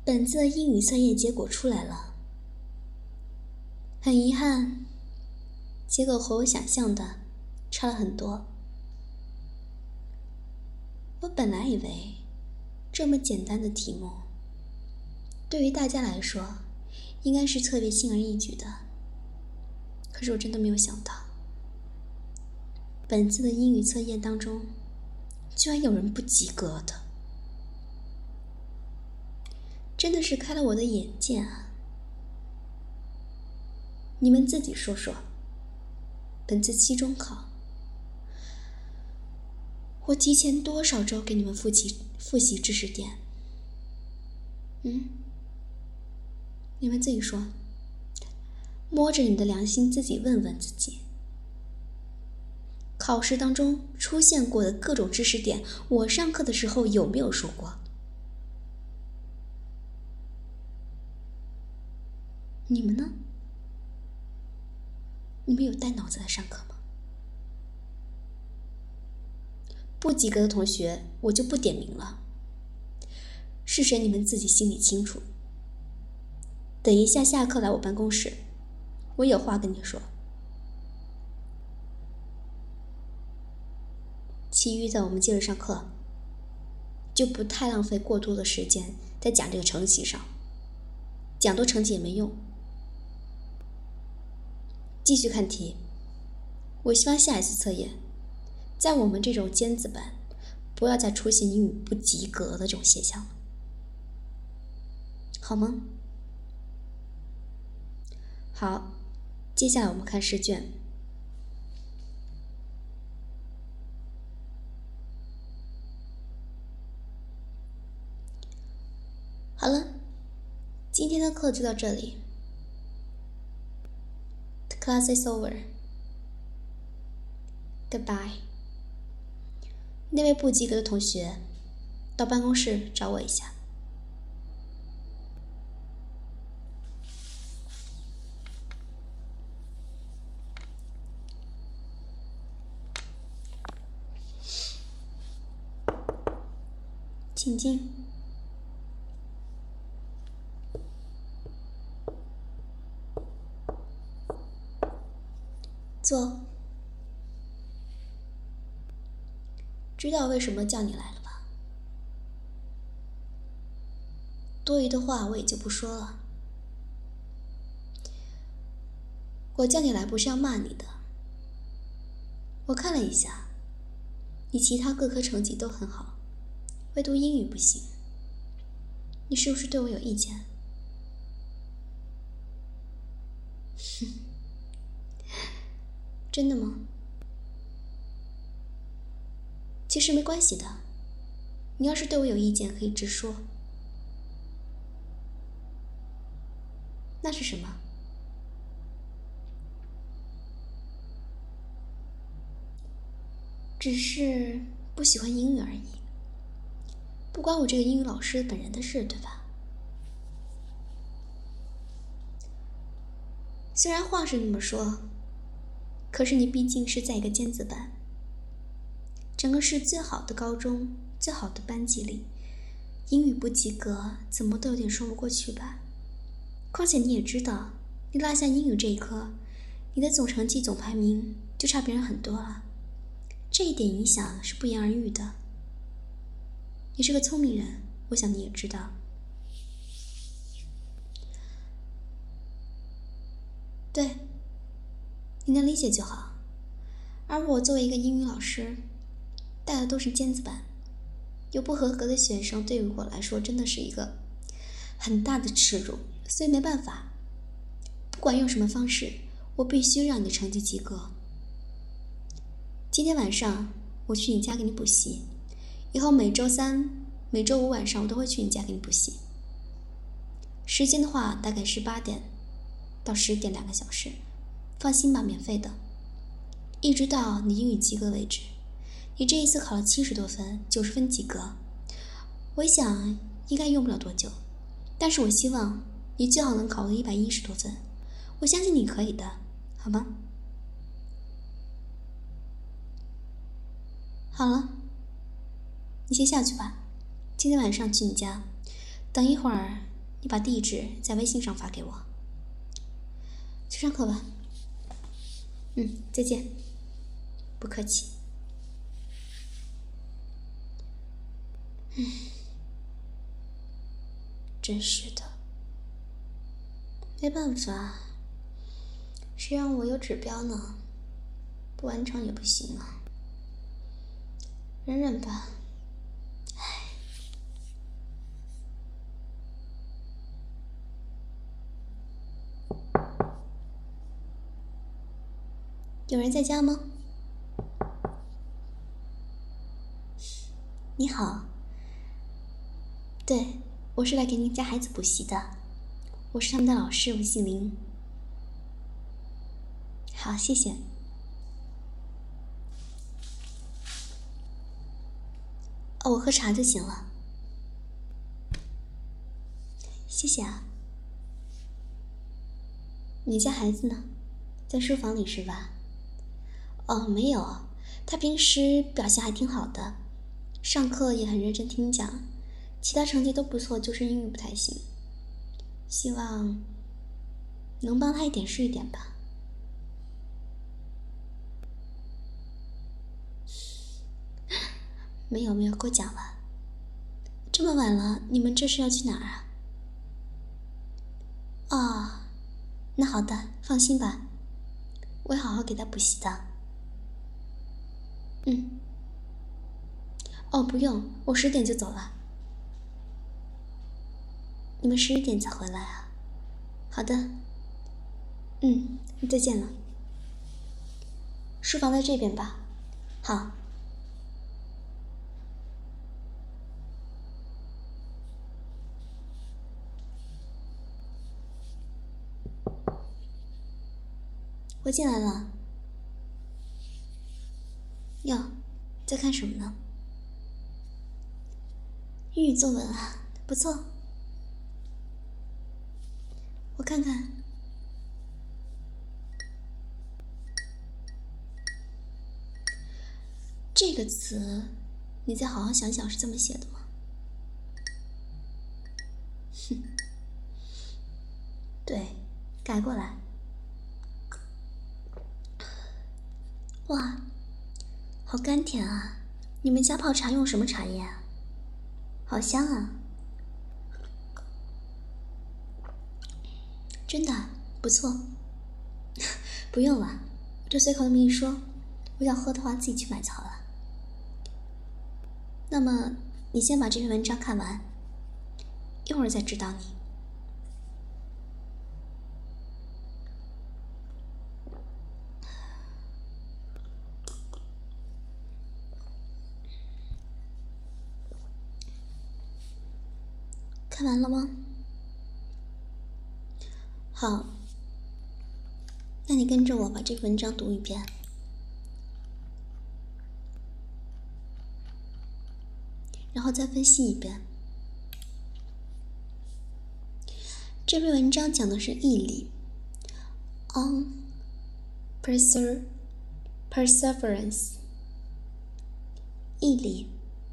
本次的英语测验结果出来了，很遗憾，结果和我想象的差了很多。我本来以为这么简单的题目，对于大家来说应该是特别轻而易举的，可是我真的没有想到，本次的英语测验当中居然有人不及格的，真的是开了我的眼界啊！你们自己说说，本次期中考，我提前多少周给你们复习知识点？你们自己说，摸着你的良心自己问问自己，考试当中出现过的各种知识点，我上课的时候有没有说过？你们呢？你们有带脑子来上课吗？不及格的同学我就不点名了，是谁你们自己心里清楚。等一下下课来我办公室，我有话跟你说。其余的我们接着上课，就不太浪费过多的时间在讲这个承袭上，讲多成绩也没用。继续看题，我希望下一次测验，在我们这种尖子班，不要再出现英语不及格的这种现象了，好吗？好，接下来我们看试卷。好了，今天的课就到这里。The class is over. Goodbye. 那位不及格的同学，到办公室找我一下。请进。坐。知道为什么叫你来了吧？多余的话我也就不说了。我叫你来不是要骂你的。我看了一下，你其他各科成绩都很好，唯独英语不行。你是不是对我有意见？真的吗？其实没关系的，你要是对我有意见可以直说。那是什么？只是不喜欢英语而已，不关我这个英语老师本人的事，对吧？虽然话是那么说，可是你毕竟是在一个尖子班，整个市最好的高中、最好的班级里，英语不及格，怎么都有点说不过去吧？况且你也知道，你落下英语这一科，你的总成绩、总排名就差别人很多了。这一点影响是不言而喻的。你是个聪明人，我想你也知道。对，你能理解就好。而我作为一个英语老师，带的都是尖子班，有不合格的学生，对于我来说真的是一个很大的耻辱，所以没办法，不管用什么方式，我必须让你的成绩及格。今天晚上我去你家给你补习，以后每周三、每周五晚上我都会去你家给你补习。时间的话大概是8点到10点，2个小时，放心吧，免费的，一直到你英语及格为止。你这一次考了70多分，90分及格，我想应该用不了多久，但是我希望你最好能考个110多分，我相信你可以的，好吗？好了，你先下去吧，今天晚上去你家，等一会儿你把地址在微信上发给我。去上课吧。再见。不客气。真是的，没办法，谁让我有指标呢？不完成也不行啊。忍忍吧。有人在家吗？你好。对，我是来给您家孩子补习的，我是他们的老师，我姓林。好，谢谢。我喝茶就行了。谢谢啊。你家孩子呢？在书房里是吧？没有，他平时表现还挺好的，上课也很认真听讲，其他成绩都不错，就是英语不太行。希望能帮他一点是一点吧。没有，给我讲了。这么晚了，你们这是要去哪儿啊？那好的，放心吧，我会好好给他补习的。不用，我10点就走了。你们11点才回来啊？好的。再见了。书房在这边吧？好。我进来了。哟，在看什么呢？英语作文啊，不错。我看看。这个词，你再好好想想是这么写的吗？对，改过来。哇，好甘甜啊！你们家泡茶用什么茶叶啊？好香啊！真的不错。不用了，我就随口那么一说，我要喝的话自己去买就好了。那么你先把这篇文章看完，一会儿再指导你。看完了吗？好，那你跟着我把这个文章读一遍，然后再分析一遍。这篇文章讲的是毅力 ，on perseverance， 毅力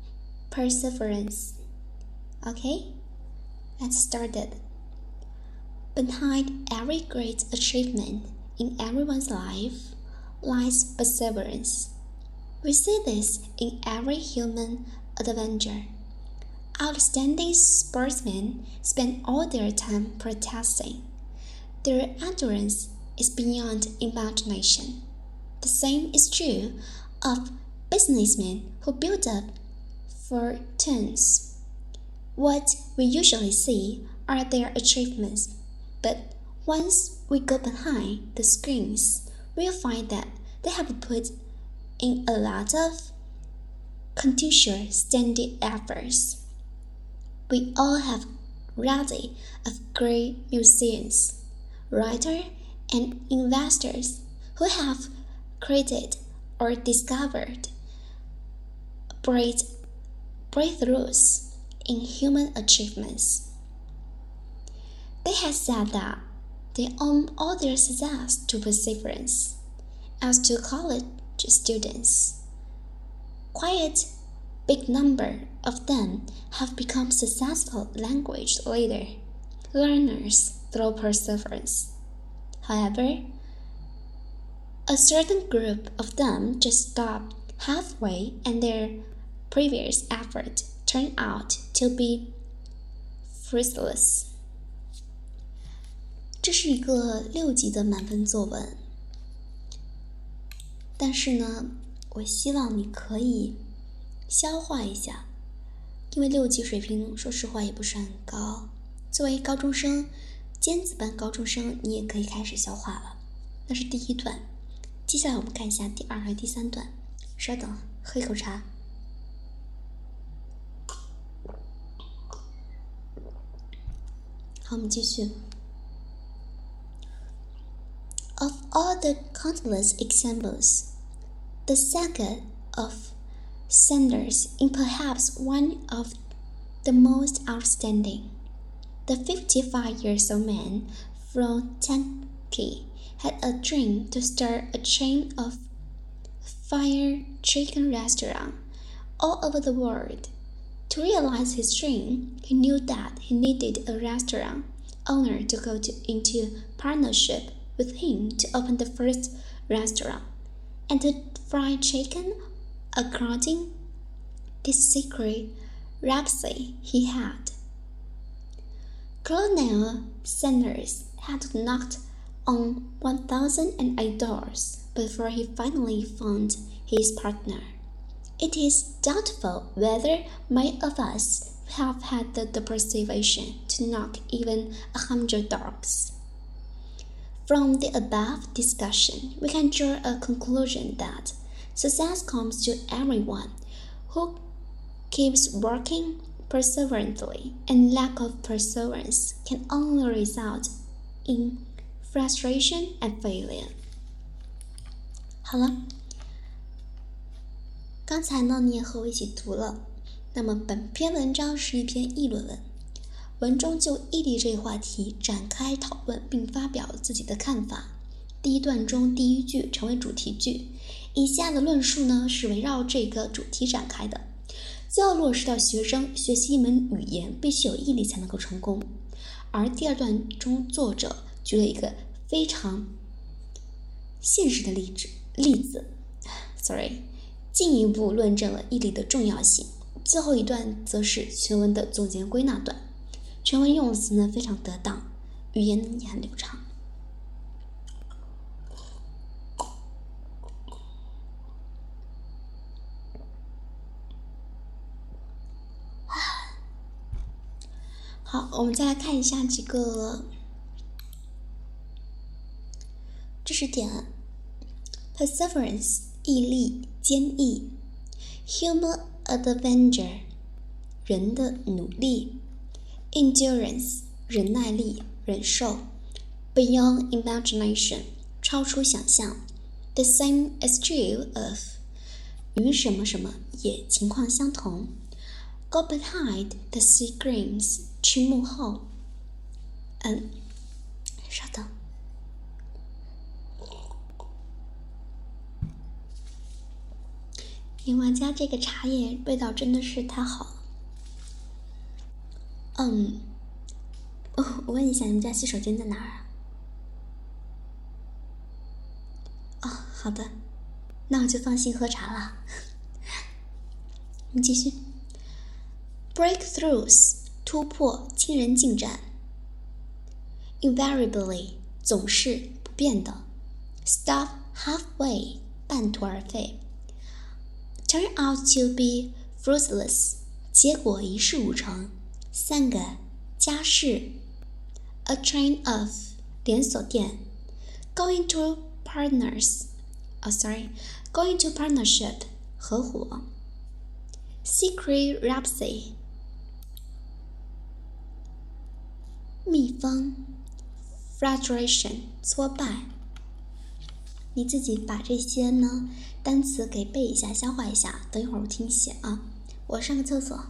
perseverance。Okay, let's start it. Behind every great achievement in everyone's life lies perseverance. We see this in every human adventure. Outstanding sportsmen spend all their time practicing. Their endurance is beyond imagination. The same is true of businessmen who build up fortunes. What we usually see are their achievements, but once we go behind the screens, we'll find that they have put in a lot of continuous standing efforts. We all have read of great musicians, writers, and investors who have created or discovered breakthroughs in human achievements. They have said that they owe all their success to perseverance. As to college students, quite big number of them have become successful language leaders, learners through perseverance. However, a certain group of them just stopped halfway and their previous effort turned out to be fruitless. 这是一个6级的满分作文，但是呢，我希望你可以消化一下，因为6级水平说实话也不是很高。作为高中生，尖子班高中生，你也可以开始消化了。那是第1段，接下来我们看一下第2和第3段。稍等，喝一口茶。好，我们继续。Of all the countless examples, the saga of Sanders is perhaps one of the most outstanding. The 55-year-old man from Kentucky had a dream to start a chain of fried chicken restaurants all over the world. To realize his dream, he knew that he needed a restaurant owner to go into partnership with him to open the first restaurant, and the fried chicken, according this secret recipe he had. Colonel Sanders had knocked on 1,008 doors before he finally found his partner. It is doubtful whether many of us have had the persuasion to knock even 100 doors. From the above discussion, we can draw a conclusion that success comes to everyone who keeps working perseverantly, and lack of perseverance can only result in frustration and failure. 好了，刚才呢你也和我一起读了，那么本篇文章是一篇议论文，文中就毅力这一话题展开讨论并发表自己的看法。第1段中第1句成为主题句，以下的论述呢是围绕这个主题展开的。就要落实到学生学习一门语言必须有毅力才能够成功。而第2段中作者举了一个非常现实的例子，进一步论证了毅力的重要性。最后一段则是全文的总结归纳段，全文用词呢非常得当，语言呢也很流畅。好，我们再来看一下几个知识点。Perseverance 毅力、坚毅。Human adventure 人的努力。Endurance 忍耐力、忍受。Beyond imagination 超出想象。The same is true of 与什么什么也情况相同。Go behind the screens 去幕后。稍等。银华家这个茶叶味道真的是太好了。我问一下，你们家洗手间在哪儿啊？好的，那我就放心喝茶了。我们继续。Breakthroughs 突破、惊人进展。Invariably 总是不变的。Stop halfway 半途而废。Turn out to be fruitless 结果一事无成。3个家事。A chain of 连锁店。Going to partnership 合伙。Secret recipe 秘方。Frustration 挫败。你自己把这些呢单词给背一下，消化一下，等一会儿我听你写啊。我上个厕所。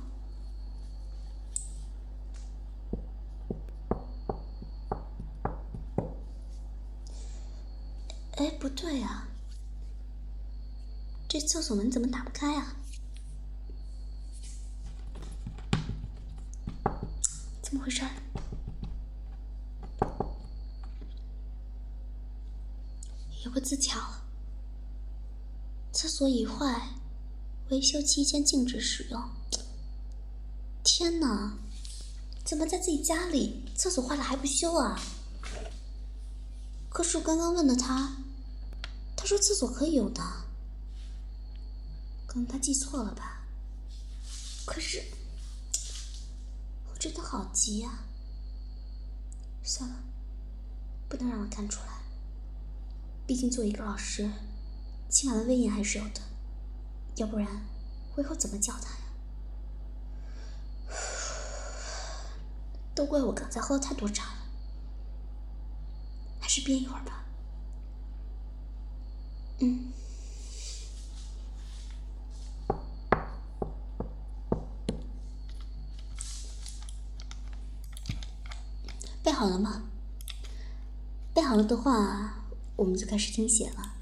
哎，不对啊，这厕所门怎么打不开啊？怎么回事？ 有个字条：厕所已坏，维修期间禁止使用。天哪，怎么在自己家里厕所坏了还不修啊？可是我刚刚问了他说厕所可以有的，可能他记错了吧。可是我真的好急呀。算了，不能让他看出来，毕竟作为一个老师，起码的威严还是有的，要不然我以后怎么教他呀？都怪我刚才喝了太多茶了，还是憋一会儿吧。背好了吗？背好了的话，我们就开始听写了。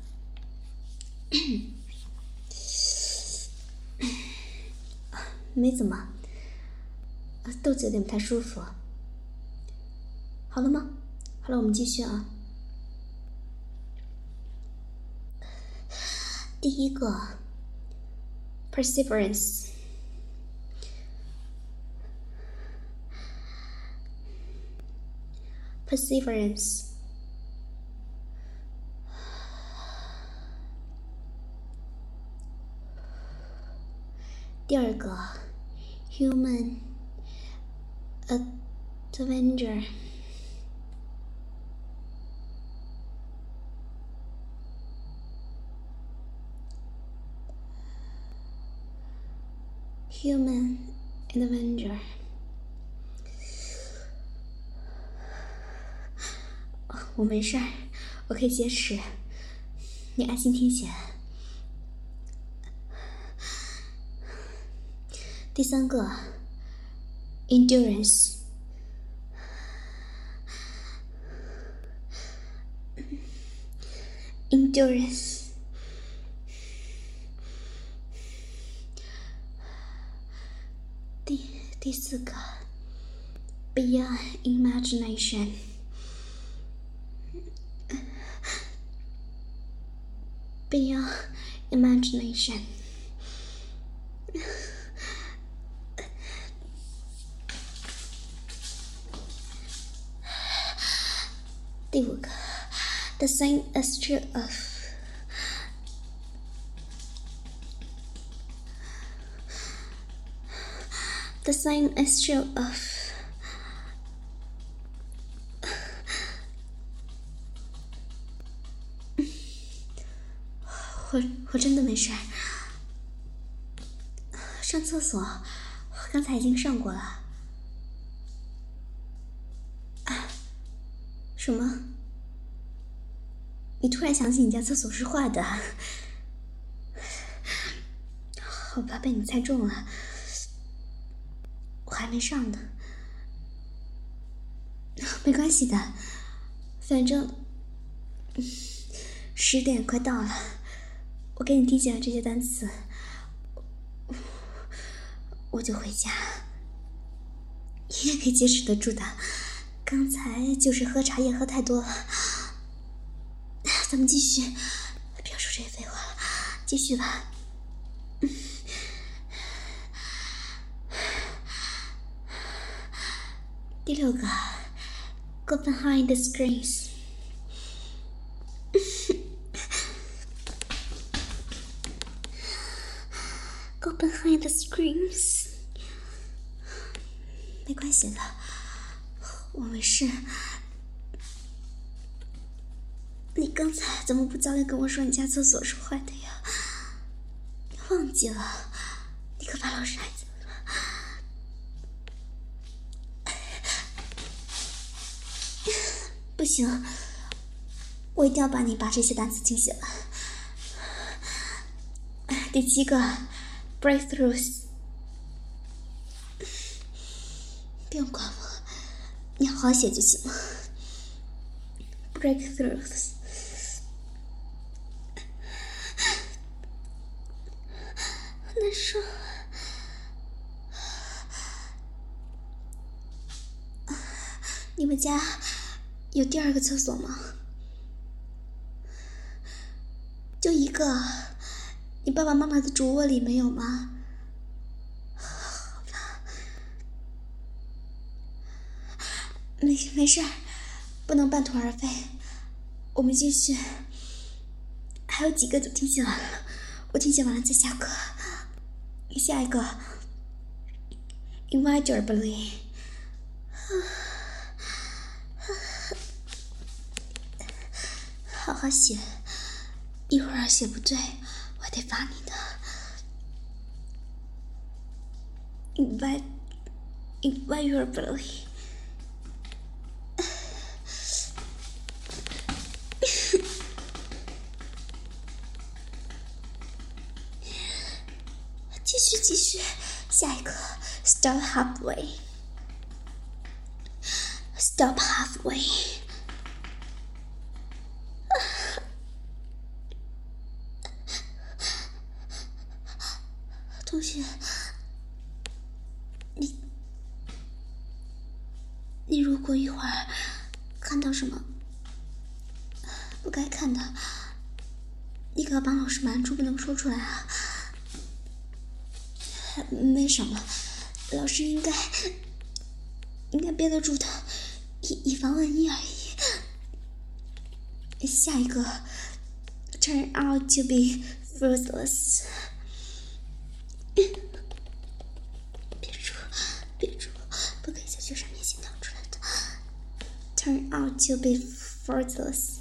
没怎么，肚子有点不太舒服。好了吗？好了，我们继续啊。第一个 ，perseverance。第二个 human adventure。human adventure。我没事儿，我可以接持，你安心听写。第三个 endurance。第四个 beyond imagination。beyond imagination。第五个 the same is true of the same is true of 我真的没事儿。上厕所，我刚才已经上过了。什么？你突然想起你家厕所是坏的？好吧，被你猜中了。我还没上呢。没关系的，反正10点快到了。我给你听写了这些单词，我就回家。你也可以坚持得住的，刚才就是喝茶叶喝太多了。咱们继续，不要说这些废话了，继续吧。第六个 Go behind the screens。 Go behind the screens。 没关系的，我没事。你刚才怎么不早点跟我说你家厕所是坏的呀？你忘记了？你可把老师害死了。不行，我一定要帮你把这些单词听写了。第7个 breakthroughs。 不用管我，你好好写就行了。 breakthroughs。 难受。你们家有第2个厕所吗？ 个，你爸爸妈妈的主卧里没有吗？没事，不能半途而废，我们继续。还有几个都听写完了，我听写完了再下课。下一个 ，inevitably， 好好写，一会儿写不对，我得罚你的。inevitably。继续，下一个 stop halfway。同学，你如果一会儿看到什么不该看的，你可要帮老师瞒住，不能说出来啊。没什么，老师应该憋得住的，以防万一而已。下一个 turn out to be fruitless。 别住，不可以在学生面前讲出来的。turn out to be fruitless。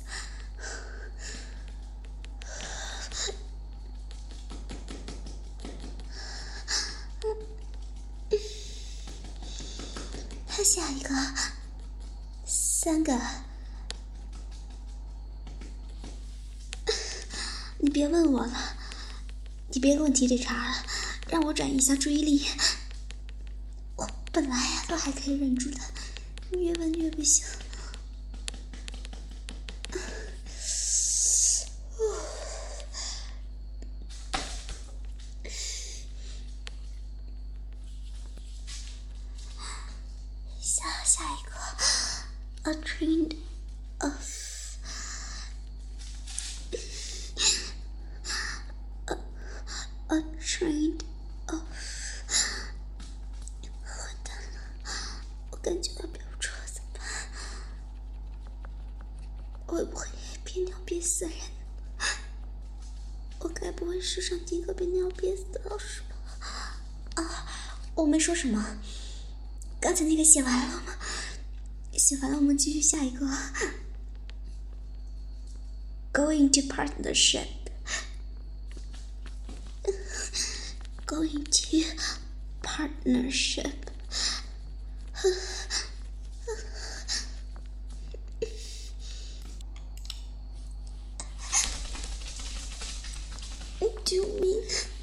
下一个3个，你别问我了，你别给我提这茬了，让我转移一下注意力。我本来都还可以忍住的，越问越不行。下一个 a train of a train of 完蛋了，我感觉要飙车怎么办？会不会憋尿憋死人？我该不会世上第一个被尿憋死的老师吧？啊，我没说什么。刚才那个写完了吗？写完了，我们继续下一个。Going to partnership. Going to partnership.救命！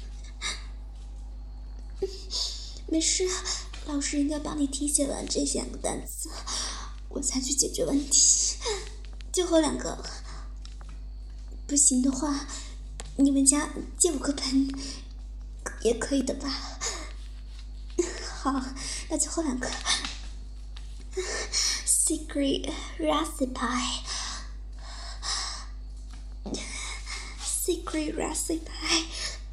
没事，老师应该帮你听写完这2个单词，我才去解决问题。最后2个了，不行的话，你们家借5个盆也可以的吧？好，那最后2个 secret recipe。 secret recipe。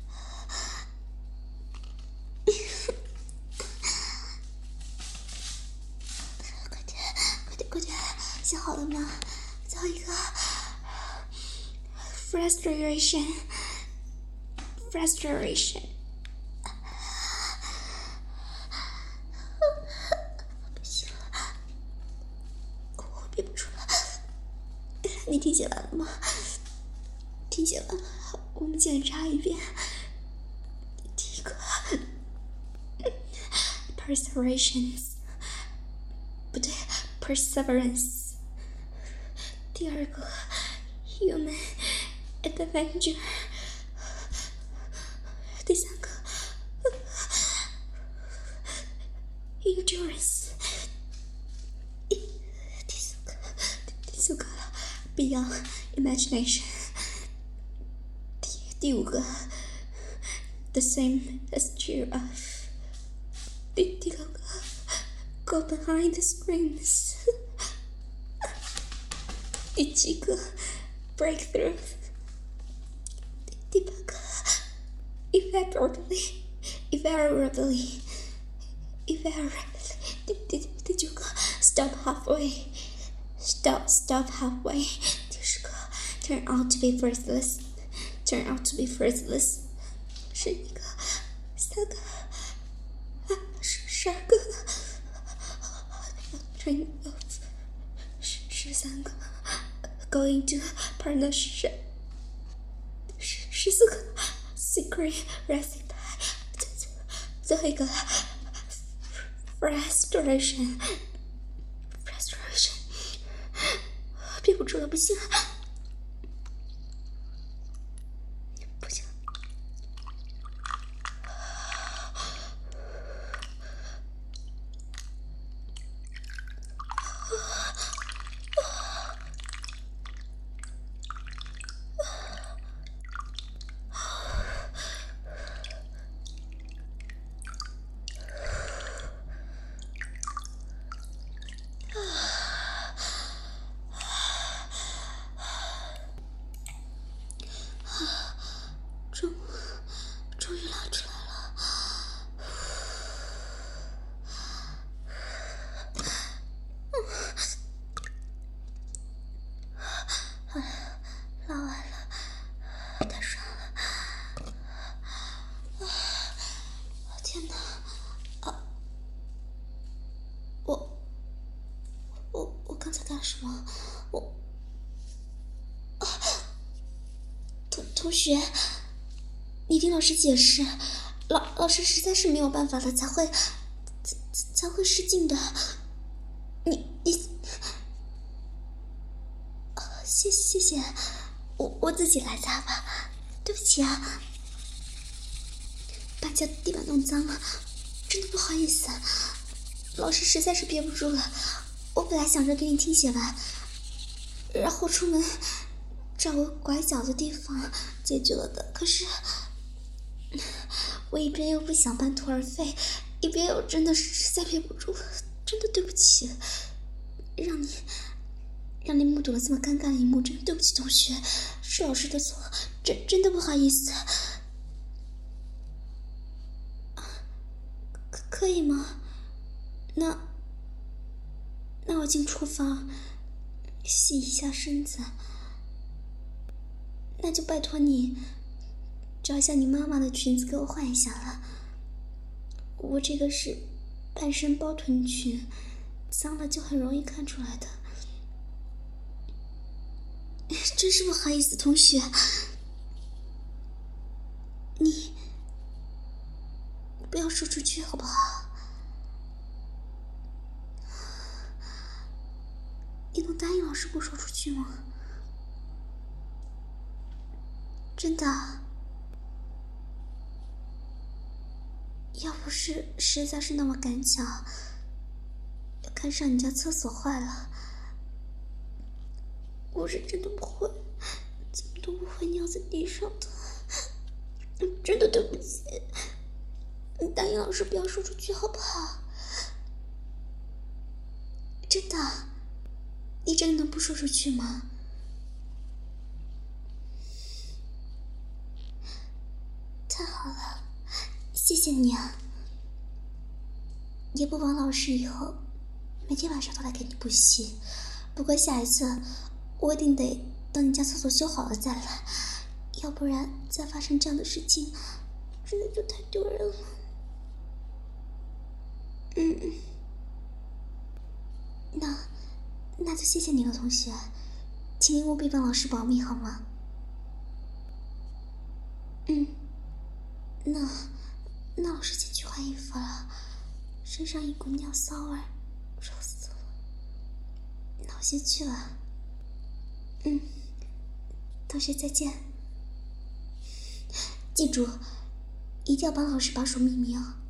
快点，写好了吗？最后一个 frustration。 不行了，我憋不住了。你听写完了吗？听写完了，我们检查一遍。第一个 perseverance， 不对 perseverance。 第二个 human adventure。 第三个 endurance。 第四个 beyond imagination。 第5个 the same as cheer of。 第6个 go behind the screens。 第7个 breakthrough。 irreparably. Did you stop halfway? Stop halfway. 第10个 turn out to be first list. 是一个3个12个 turn off 13个 going to partnership 14个 secret recipe 最后一个 frustration 憋不住了，不行终于拉出来了。拉完了，太爽了！天哪！我刚才干了什么？同学，你听老师解释，老师实在是没有办法了，才会失禁的。你，谢谢，我自己来擦吧，对不起啊，把家地板弄脏了，真的不好意思，老师实在是憋不住了。我本来想着给你听写完，然后出门找个拐角的地方解决了的，可是我一边又不想半途而废，一边又真的实在憋不住了，真的对不起，让你目睹了这么尴尬的一幕，真的对不起同学，是老师的错，真的不好意思。可以吗？那我进厨房洗一下身子，那就拜托你找一下你妈妈的裙子给我换一下了。我这个是半身包臀裙，脏了就很容易看出来的。真是不好意思，同学，你不要说出去好不好？你能答应老师不说出去吗？真的，要不是实在是那么赶巧，看上你家厕所坏了，我是真的不会，怎么都不会尿在地上的。真的对不起，你答应老师不要说出去好不好？真的，你真的能不说出去吗？太好了，谢谢你啊！也不枉老师以后每天晚上都来给你补习。不过下一次我一定得等你家厕所修好了再来，要不然再发生这样的事情，真的就太丢人了。那就谢谢你了，同学，请你务必帮老师保密好吗？那老师先去换衣服了，身上一股尿骚味，臭死了。那我先去了。同学再见。记住，一定要帮老师保守秘密哦。